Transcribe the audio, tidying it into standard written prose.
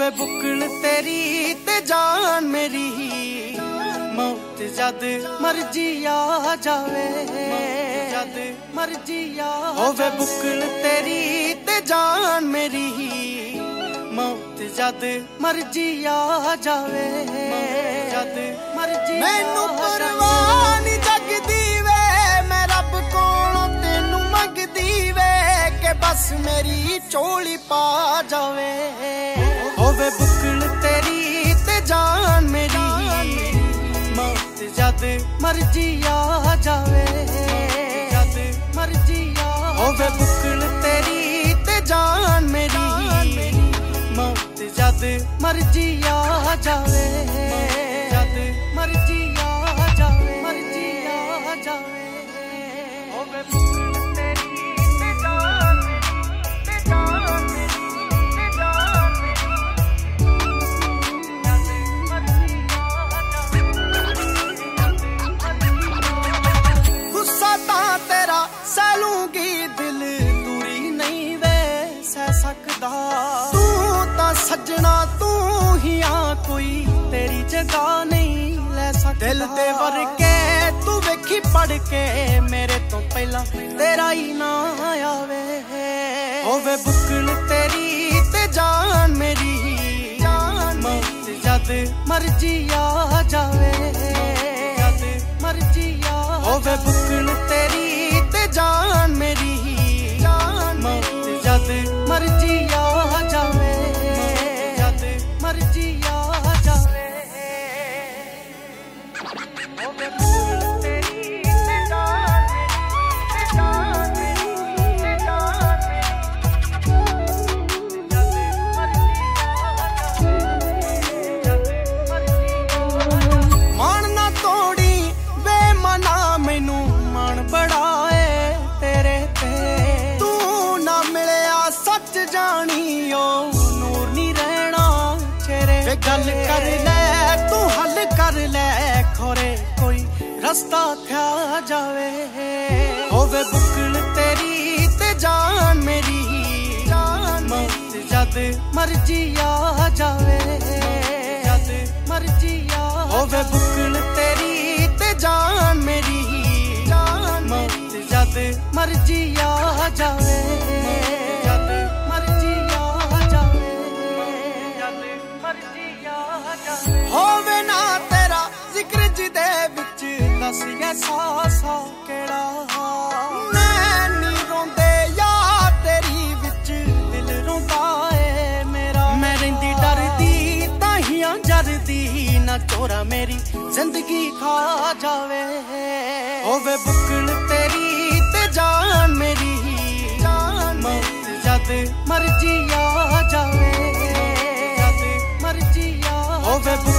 ਹੋਵੇ ਬੁੱਕਲ ਤੇਰੀ ਤੇ ਜਾਨ ਮੇਰੀ, ਮੌਤ ਜਦ ਮਰਜੀ ਆ ਜਾਵੇ, ਜਦ ਮਰਜੀ ਆ ਹੋਵੇ ਬੁੱਕਲ ਤੇਰੀ ਤੇ ਜਾਨ ਮੇਰੀ, ਮੌਤ ਜਦ ਮਰਜੀ ਆ ਜਾਵੇ, ਜਦ ਮਰਜੀ ਮੈਨੂੰ ਪਰਵਾਹ ਨੀ ਜਗਦੀ ਵੇ, ਮੈਂ ਰੱਬ ਕੋਲੋਂ ਤੈਨੂੰ ਮੰਗਦੀ ਵੇ ਕਿ ਬਸ ਮੇਰੀ ਝੋਲੀ ਪਾ ਜਾਵੇ। ਹੋਵੇ ਬੁੱਕਲ ਤੇਰੀ ਤੇ ਜਾਨ ਮੇਰੀ, ਮੌਤ ਜਦ ਮਰਜੀ ਆ ਜਾਵੇ, ਜਦ ਮਰਜੀ ਆ ਹੋਵੇ ਬੁੱਕਲ ਤੇਰੀ ਤੇ ਜਾਨ ਮੇਰੀ, ਮੌਤ ਜਦ ਮਰਜੀ ਆ ਜਾਵੇ, ਜਦ ਮਰਜੀ ਆ ਜਾਵੇ, ਮਰਜੀ ਆ ਜਾਵੇ। ਹੋਵੇ ਬੁੱਕਲ ਤੇਰੀ ਤੇ ਜਾਨ ਮੇਰੀ, ਤੇ ਜਾਨ ਮੇਰੀ, ਤੇ ਜਾਨ ਮੇਰੀ, ਜਦ ਮਰਜੀ ਆ ਜਾਵੇ। ਗੁੱਸਾ ਤਾਂ ਤੇਰਾ ਸਹਿ ਲੂੰਗੀ, ਦਿਲ ਦੂਰੀ ਨਹੀਂ ਵੇ ਸਹਿ ਸਕਦਾ, ਸੱਜਣਾ ਤੂੰ ਹੀ ਆ ਕੋਈ ਤੇਰੀ ਜਗ੍ਹਾ ਨਹੀਂ ਲੈ ਸਕਦਾ। ਦਿਲ ਦੇ ਵਰਕੇ ਤੂੰ ਵੇਖੀ ਪੜ ਕੇ ਮੇਰੇ ਤੋਂ ਪਹਿਲਾਂ ਤੇਰਾ ਹੀ ਨਾ ਆਵੇ। ਹੋਵੇ ਬੁੱਕਲ ਤੇਰੀ ਤੇ ਜਾਨ ਮੇਰੀ, ਮੌਤ ਜਦ ਮਰਜੀ ਆ ਜਾਵੇ, ਜਦ ਮਰਜੀ ਆ ਹੋਵੇ ਬੁੱਕਲ ਤੇਰੀ ਤੇ ਜਾਨ ਮੇਰੀ, ਮੌਤ ਜਦ ਮਰਜੀ ਆ ਜਾਵੇ, ਮਰਜੀ ਆ ਜਾਵੇ। ਹੋਵੇ ਬੁੱਕਲ ਤੇਰੀ ਤੇ ਜਾਨ ਮੇਰੀ, ਤੇ ਜਾਨ ਮੇਰੀ, ਤੇ ਜਾਨ ਮੇਰੀ, ਜਦ ਮਰਜੀ ਆ ਜਾਵੇ, ਜਦ ਮਰਜੀ ਆ ਜਾਵੇ। ਮਨ ਨਾ ਤੋੜੀ ਬੇਮਨਾ ਮੈਨੂੰ ਮਨ ਬੜਾ ਏ ਤੇਰੇ ਤੇ, ਤੂੰ ਨਾ ਮਿਲਿਆ ਸੱਚ ਜਾਣੀ ਓ ਨੂਰ ਨੀ ਰਹਿਣਾ ਵੇ। ਗੱਲ ਕਰ ਲੈ ਤੂੰ ਹੱਲ ਕਰ ਲੈ, ਖੋਰੇ ਕੋਈ ਰਸਤਾ ਥਿਆ ਜਾਵੇ। ਹੋਵੇ ਬੁੱਕਲ ਤੇਰੀ ਤੇ ਜਾਨ ਮੇਰੀ, ਮੌਤ ਜਦ ਮਰਜੀ ਆ ਜਾਵੇ, ਜਦ ਮਰਜੀ ਆ ਹੋਵੇ ਬੁੱਕਲ ਤੇਰੀ ਤੇ ਜਾਨ ਮੇਰੀ, ਮੌਤ ਜਦ ਮਰਜੀ ਆ ਜਾਵੇ, ਜਦ ਮਰਜੀ ਆ ਜਾਵੇ, ਜਦ ਮਰਜੀ ਆ ਜਾਵੇ। ਹੋਵੇ ਨਾ ਤੇਰਾ ਜ਼ਿਕਰ ਜਿਹਦੇ ਵਿੱਚ ਦੱਸਿਆ ਸਾਸਾ ਕਿਹੜਾ, ਮੈਂ ਨੀ ਰੋਂਦੇ ਯਾਰ ਤੇਰੀ ਵਿੱਚ ਦਿਲ ਰੋਂਦਾ ਏ ਮੇਰਾ। ਮੈਂ ਰਹਿੰਦੀ ਡਰਦੀ ਤਾਹੀਆਂ ਜਰਦੀ ਨਾ ਚੋਰਾ ਮੇਰੀ ਜ਼ਿੰਦਗੀ ਖਾ ਜਾਵੇ। ਹੋਵੇ ਬੁੱਕਲ ਤੇਰੀ ਤੇ ਜਾਨ ਮੇਰੀ, ਮੌਤ ਜਦ ਮਰਜੀ ਆ ਜਾਵੇ, ਜਦ ਮਰਜੀ ਆ ਹੋਵੇ।